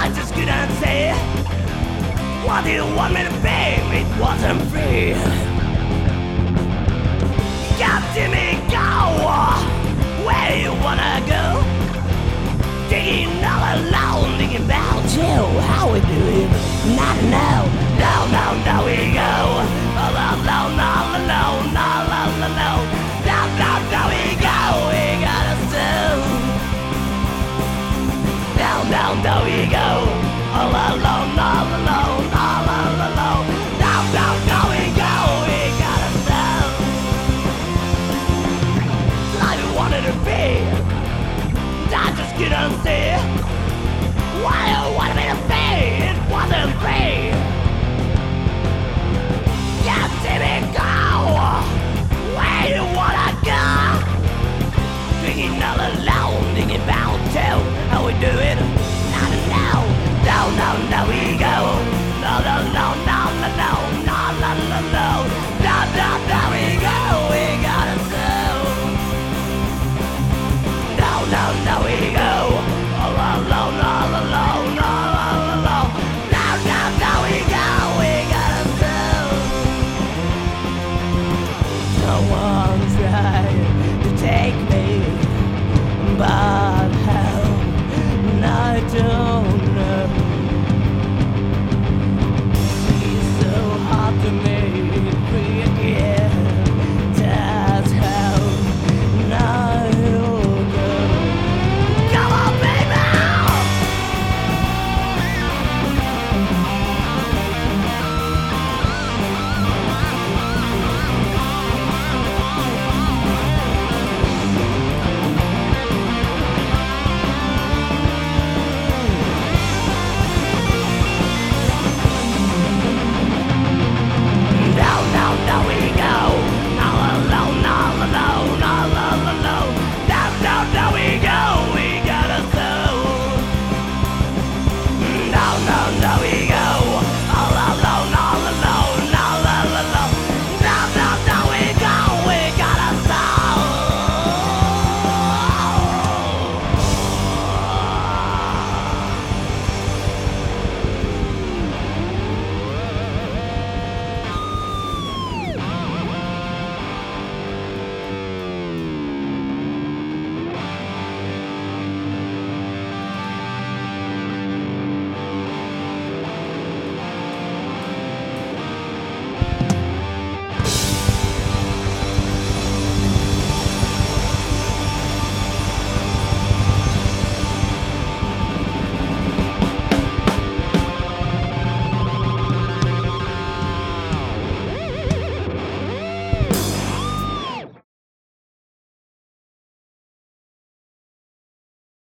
I just couldn't say what you want me to be. It wasn't free. God, Jimmy, go where you wanna go. Digging all alone, thinking about you. How we do it? Not know. No, we go all alone, all alone, all alone. No, we go. We gotta still. No, we go all alone, all alone, all alone. No, we go. We gotta still. Life you wanted to be. I just couldn't see why you wanted me to be. It wasn't free.